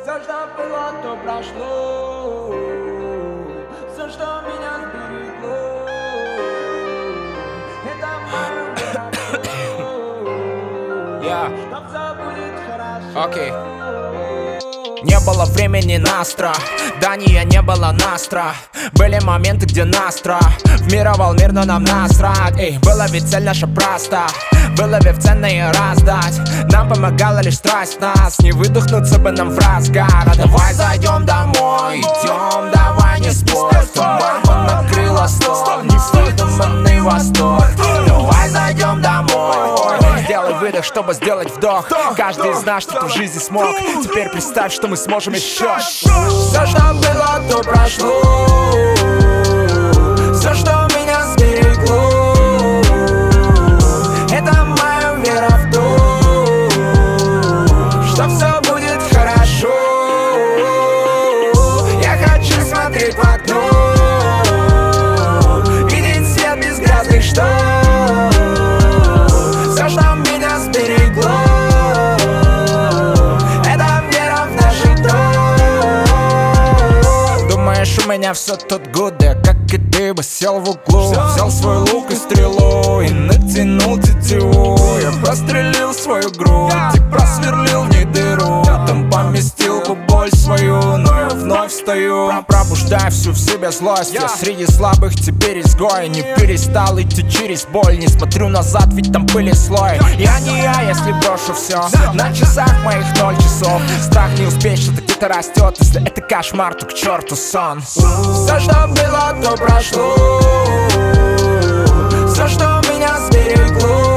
Все, что было, то прошло. Все, что меня сберегло, это мое. Что все будет хорошо. Окей. Не было времени на страх, Дания не было настра. Были моменты, где настра вмировал мир, но нам насрать. Эй, была ведь цель наша проста, выловив ценное раздать. Нам помогала лишь страсть нас, не выдохнуться бы нам в разгар. А давай зайдем домой, идем, давай не спорь. Мама накрыла стол, невыдуманный восторг. Давай зайдем домой, сделай выдох, чтобы сделать вдох. Каждый из нас что-то в жизни смог. Теперь представь, что мы сможем еще. Все, что было, то прошло. Все, что меня сберегло, это моя вера в то, что все будет хорошо. Я хочу смотреть в окно, видеть свет без грязных штор. Все, что меня сберегло, это вера в наши то. Думаешь, у меня все тут good, я как и ты бы сел в углу. Взял свой лук и стрелу и натянул тетиву. Я прострелил свою грудь и просверлил в ней дыру. Там поместил бы боль свою, но я вновь встаю. Пробуждаю всю в себе злость. Я среди слабых теперь изгой. Не перестал идти через боль. Не смотрю назад, ведь там пыли слой. Я не я, если брошу все. На часах моих 0 часов. Страх не успеть, что-то где-то растет. Если это кошмар, то к черту сон. Все, что было, то прошло. Все, что меня сберегло,